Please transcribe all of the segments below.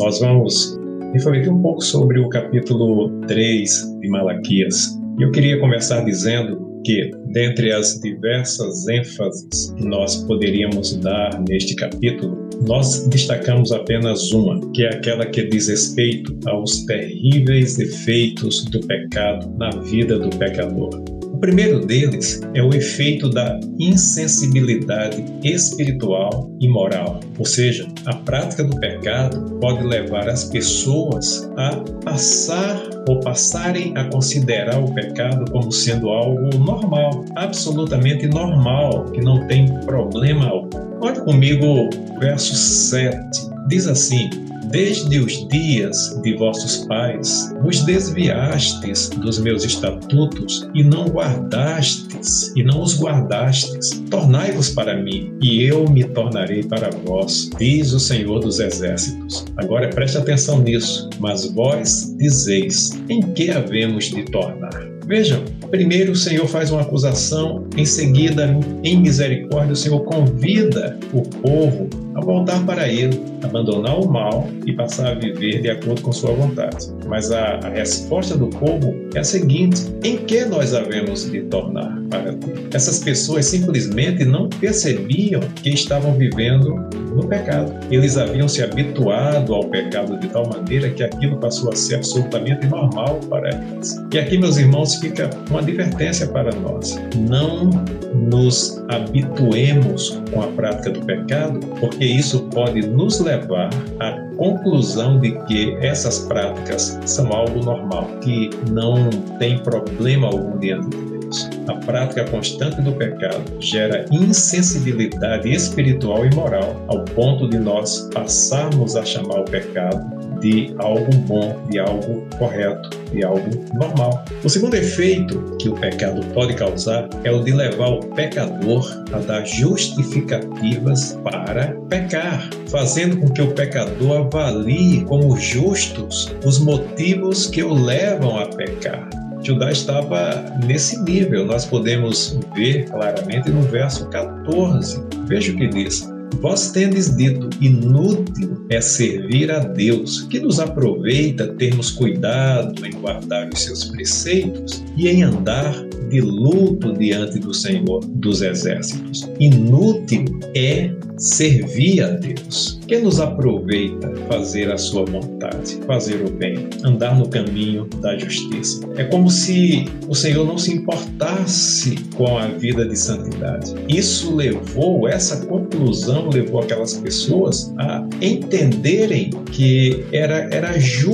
Nós vamos refletir um pouco sobre o capítulo 3 de Malaquias. E eu queria começar dizendo que, dentre as diversas ênfases que nós poderíamos dar neste capítulo, nós destacamos apenas uma, que é aquela que diz respeito aos terríveis efeitos do pecado na vida do pecador. O primeiro deles é o efeito da insensibilidade espiritual e moral, ou seja, a prática do pecado pode levar as pessoas a passarem a considerar o pecado como sendo algo normal, absolutamente normal, que não tem problema algum. Olha comigo o verso 7, diz assim: desde os dias de vossos pais, vos desviastes dos meus estatutos e não os guardastes. Tornai-vos para mim, e eu me tornarei para vós, diz o Senhor dos Exércitos. Agora preste atenção nisso. Mas vós dizeis: em que havemos de tornar? Vejam, primeiro o Senhor faz uma acusação, em seguida, em misericórdia, o Senhor convida o povo a voltar para Ele, abandonar o mal e passar a viver de acordo com sua vontade. Mas a resposta do povo é a seguinte: em que nós havemos de tornar para ti? Essas pessoas simplesmente não percebiam que estavam vivendo no pecado. Eles haviam se habituado ao pecado de tal maneira que aquilo passou a ser absolutamente normal para eles. E aqui, meus irmãos, fica uma advertência para nós: não nos habituemos com a prática do pecado, porque isso pode nos levar à conclusão de que essas práticas são algo normal, que não tem problema algum diante de Deus. A prática constante do pecado gera insensibilidade espiritual e moral, ao ponto de nós passarmos a chamar o pecado de algo bom, de algo correto, de algo normal. O segundo efeito que o pecado pode causar é o de levar o pecador a dar justificativas para pecar, fazendo com que o pecador avalie como justos os motivos que o levam a pecar. Judá estava nesse nível, nós podemos ver claramente no verso 14. Veja o que diz: vós tendes dito, inútil é servir a Deus, que nos aproveita termos cuidado em guardar os seus preceitos e em andar de luto diante do Senhor dos Exércitos. Inútil é servir a Deus, que nos aproveita fazer a sua vontade, fazer o bem, andar no caminho da justiça. É como se o Senhor não se importasse com a vida de santidade. Essa conclusão levou aquelas pessoas a entenderem que eram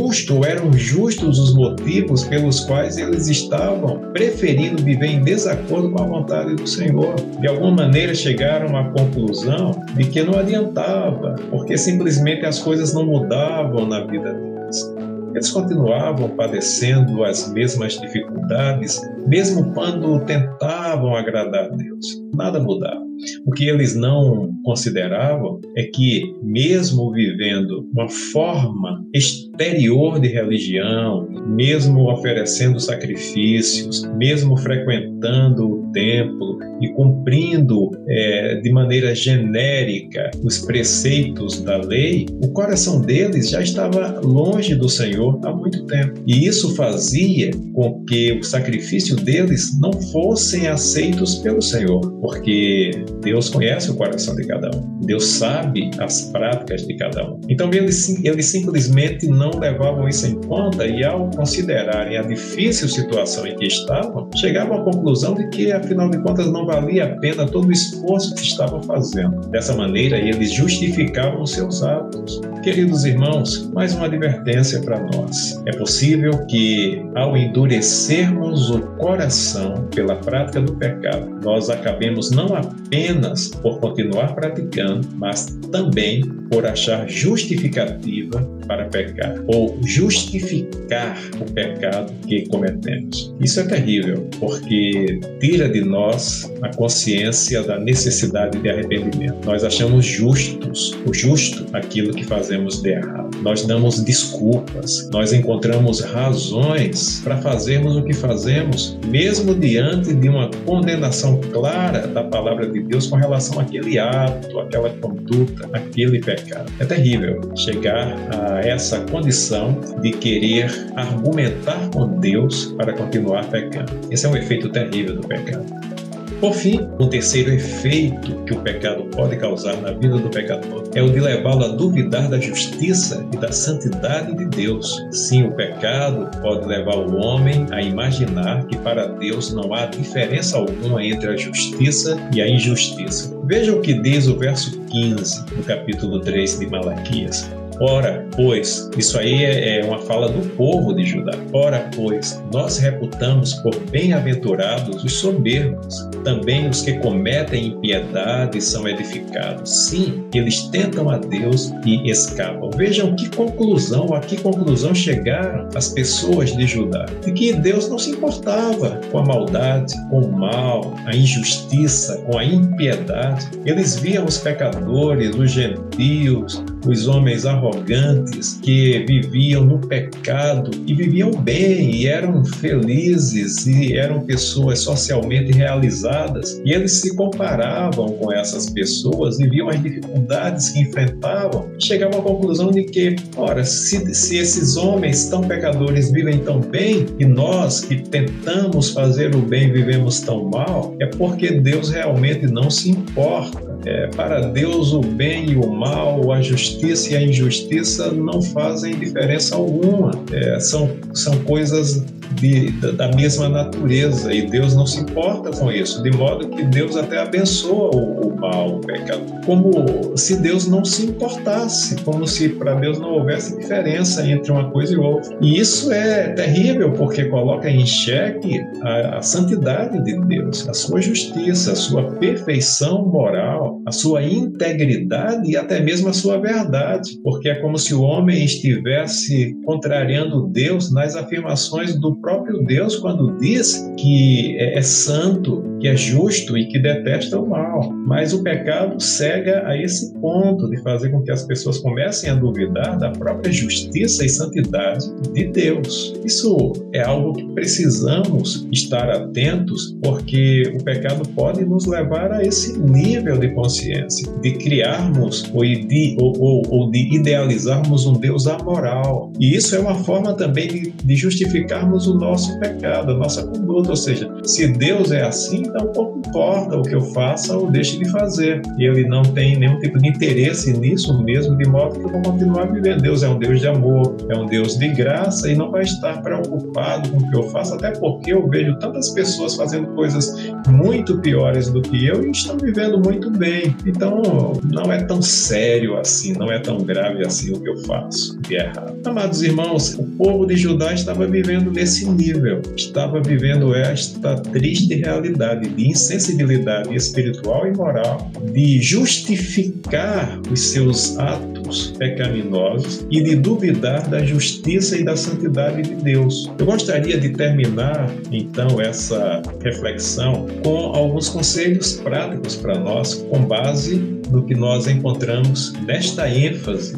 justos os motivos pelos quais eles estavam preferindo viver em desacordo com a vontade do Senhor. De alguma maneira chegaram à conclusão de que não adiantava, porque simplesmente as coisas não mudavam na vida deles. Eles continuavam padecendo as mesmas dificuldades, mesmo quando tentavam agradar a Deus. Nada mudava. O que eles não consideravam é que, mesmo vivendo uma forma exterior de religião, mesmo oferecendo sacrifícios, mesmo frequentando o templo e cumprindo de maneira genérica os preceitos da lei, o coração deles já estava longe do Senhor há muito tempo. E isso fazia com que o sacrifício deles não fossem aceitos pelo Senhor, porque Deus conhece o coração de cada um. Deus sabe as práticas de cada um. Então eles simplesmente não levavam isso em conta e, ao considerarem a difícil situação em que estavam, chegavam à conclusão de que, afinal de contas, não valia a pena todo o esforço que estavam fazendo. Dessa maneira, eles justificavam os seus atos. Queridos irmãos, mais uma advertência para nós. É possível que, ao endurecermos o coração pela prática do pecado, nós acabemos não apenas por continuar praticando, mas também por achar justificativa para pecar, ou justificar o pecado que cometemos. Isso é terrível, porque tira de nós a consciência da necessidade de arrependimento. Nós achamos justo aquilo que fazemos de errado. Nós damos desculpas, nós encontramos razões para fazermos o que fazemos, mesmo diante de uma condenação clara da palavra de Deus com relação àquele ato, àquela conduta, àquele pecado. É terrível chegar a essa condição de querer argumentar com Deus para continuar pecando. Esse é um efeito terrível do pecado. Por fim, um terceiro efeito que o pecado pode causar na vida do pecador é o de levá-lo a duvidar da justiça e da santidade de Deus. Sim, o pecado pode levar o homem a imaginar que para Deus não há diferença alguma entre a justiça e a injustiça. Veja o que diz o verso 15 do capítulo 3 de Malaquias. Ora, pois, isso aí é uma fala do povo de Judá. Ora, pois, nós reputamos por bem-aventurados os soberbos. Também os que cometem impiedade são edificados. Sim, eles tentam a Deus e escapam. Vejam a que conclusão chegaram as pessoas de Judá. De que Deus não se importava com a maldade, com o mal, a injustiça, com a impiedade. Eles viam os pecadores, os gentios, os homens arrogantes que viviam no pecado e viviam bem e eram felizes e eram pessoas socialmente realizadas, e eles se comparavam com essas pessoas e viam as dificuldades que enfrentavam e chegavam à conclusão de que, ora, se esses homens tão pecadores vivem tão bem e nós que tentamos fazer o bem vivemos tão mal, é porque Deus realmente não se importa. Para Deus o bem e o mal, a justiça e a injustiça não fazem diferença alguma. São coisas da mesma natureza e Deus não se importa com isso, de modo que Deus até abençoa o mal, o pecado, como se Deus não se importasse, como se para Deus não houvesse diferença entre uma coisa e outra. E isso é terrível porque coloca em xeque a santidade de Deus, a sua justiça, a sua perfeição moral, a sua integridade e até mesmo a sua verdade, porque é como se o homem estivesse contrariando Deus nas afirmações do próprio Deus quando diz que é santo, que é justo e que detesta o mal. Mas o pecado cega a esse ponto de fazer com que as pessoas comecem a duvidar da própria justiça e santidade de Deus. Isso é algo que precisamos estar atentos, porque o pecado pode nos levar a esse nível de consciência, de criarmos ou de idealizarmos um Deus amoral. E isso é uma forma também de justificarmos o nosso pecado, a nossa conduta. Ou seja, se Deus é assim, então pouco importa o que eu faça ou deixe de fazer. E Ele não tem nenhum tipo de interesse nisso mesmo, de modo que eu vou continuar vivendo. Deus é um Deus de amor, é um Deus de graça e não vai estar preocupado com o que eu faço, até porque eu vejo tantas pessoas fazendo coisas muito piores do que eu e estão vivendo muito bem. Então, não é tão sério assim, não é tão grave assim o que eu faço, o que é errado. Amados irmãos, o povo de Judá estava vivendo nesse nível, estava vivendo esta triste realidade de insensibilidade espiritual e moral, de justificar os seus atos pecaminosos e de duvidar da justiça e da santidade de Deus. Eu gostaria de terminar, então, essa reflexão com alguns conselhos práticos para nós, com base no que nós encontramos nesta ênfase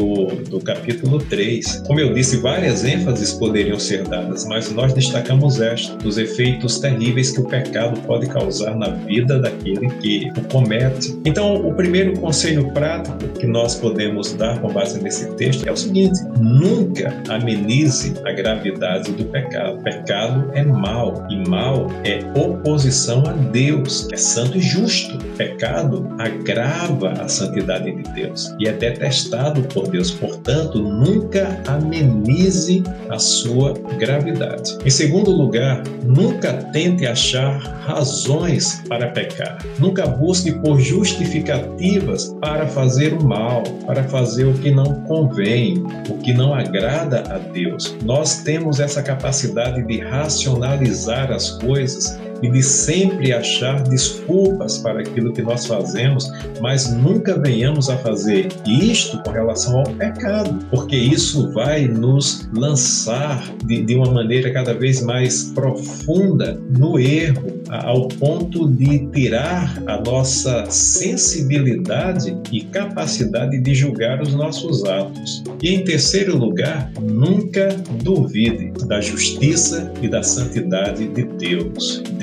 do capítulo 3. Como eu disse, várias ênfases poderiam ser dadas, mas nós destacamos esta, dos efeitos terríveis que o pecado pode causar na vida daquele que o comete. Então, o primeiro conselho prático que nós podemos dar com base nesse texto é o seguinte: nunca amenize a gravidade do pecado. Pecado é mal, e mal é oposição a Deus, que é santo e justo. Pecado agrava a santidade de Deus e é detestado por Deus. Portanto, nunca amenize a sua gravidade. Em segundo lugar, nunca tente achar razões para pecar. Nunca busque por justificativas para fazer o mal, para fazer o que não convém, o que não agrada a Deus. Nós temos essa capacidade de racionalizar as coisas e de sempre achar desculpas para aquilo que nós fazemos, mas nunca venhamos a fazer isto com relação ao pecado, porque isso vai nos lançar de uma maneira cada vez mais profunda no erro, ao ponto de tirar a nossa sensibilidade e capacidade de julgar os nossos atos. E em terceiro lugar, nunca duvide da justiça e da santidade de Deus.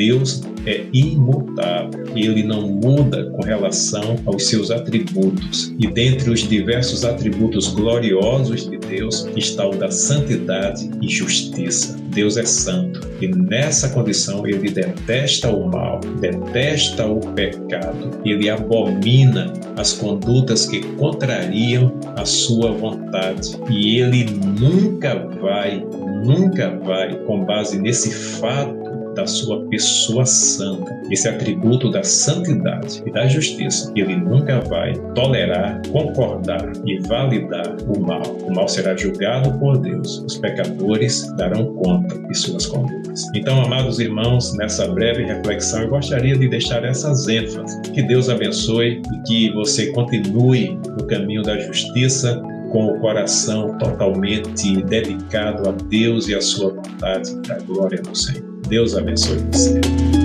Deus é imutável, ele não muda com relação aos seus atributos. E dentre os diversos atributos gloriosos de Deus está o da santidade e justiça. Deus é santo e nessa condição ele detesta o mal, detesta o pecado, ele abomina as condutas que contrariam a sua vontade e ele nunca vai, com base nesse fato da sua pessoa santa, esse atributo da santidade e da justiça, ele nunca vai tolerar, concordar e validar o mal. O mal será julgado por Deus. Os pecadores darão conta de suas condutas. Então, amados irmãos, nessa breve reflexão, eu gostaria de deixar essas ênfases. Que Deus abençoe e que você continue no caminho da justiça, com o coração totalmente dedicado a Deus e a sua vontade, para a glória do Senhor. Deus abençoe você.